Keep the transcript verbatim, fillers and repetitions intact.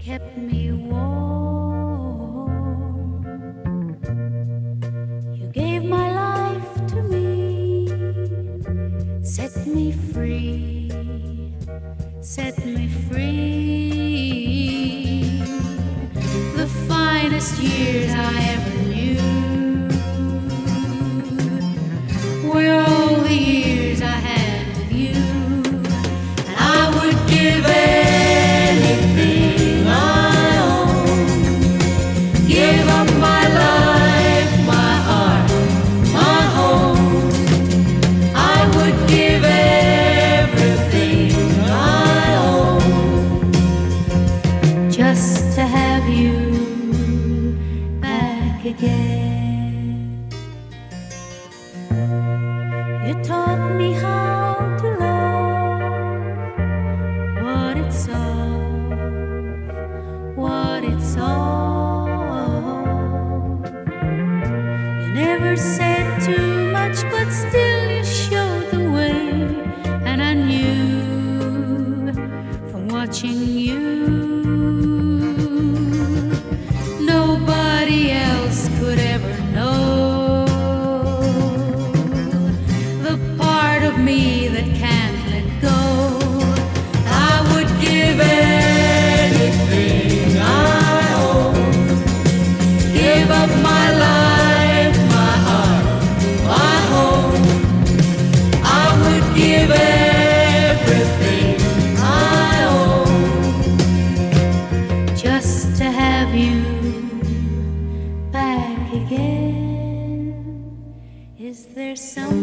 kept me warm. You gave my life to me, set me free, set me free. The finest years I ever knew were all the years I had with you, and I would give anything I own, give up my life, my heart, my home. I would give everything I own just to have you back again. You taught me how to love, what it's all, what it's all. You never said too much, but still you showed the way, and I knew from watching you nobody else could ever know the part of me that can't let go. I would give anything I own, give up my life, my heart, my home. I would give everything I own just to have you back again. Is there some